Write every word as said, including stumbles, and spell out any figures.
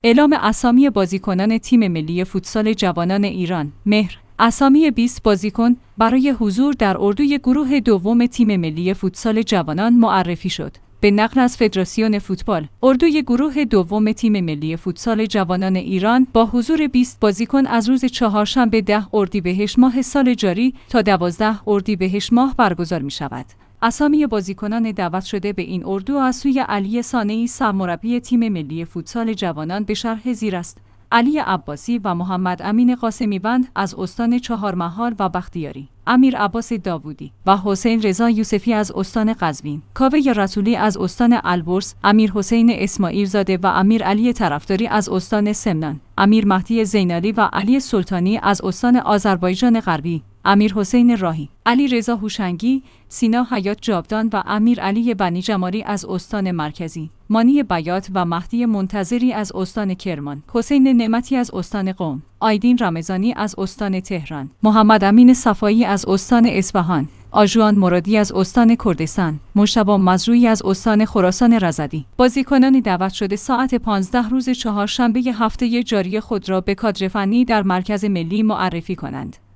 اعلام اسامی بازیکنان تیم ملی فوتسال جوانان ایران. مهر. اسامی بیست بازیکن برای حضور در اردوی گروه دوم تیم ملی فوتسال جوانان معرفی شد. به نقل از فدراسیون فوتبال، اردوی گروه دوم تیم ملی فوتسال جوانان ایران با حضور بیست بازیکن از روز چهارشنبه ده اردیبهشت ماه سال جاری تا دوازده اردیبهشت ماه برگزار می شود. اسامی بازیکنان دعوت شده به این اردو از سوی علی صانعی سرمربی تیم ملی فوتسال جوانان به شرح زیر است: علی عباسی و محمد امین قاسمی‌وند از استان چهارمحال و بختیاری، امیر عباس داوودی و حسین رضا یوسفی از استان قزوین، کاوه رسولی از استان البرز، امیر حسین اسماعیل زاده و امیر علی طرفداری از استان سمنان، امیر مهدی زینالی و علی سلطانی از استان آذربایجان غربی، امیر حسین راهی، علی رضا هوشنگی، سینا حیات جاودان و امیر علی بنی جمالی از استان مرکزی، مانی بیات و مهدی منتظری از استان کرمان، حسین نعمتی از استان قم، آیدین رمضانی از استان تهران، محمد امین صفایی از استان اصفهان، آژوان مرادی از استان کردستان، مجتبی مزروعی از استان خراسان رضوی. بازیکنان دعوت شده ساعت پانزده روز چهارشنبه هفته جاری خود را به کادر فنی در مرکز ملی معرفی کنند.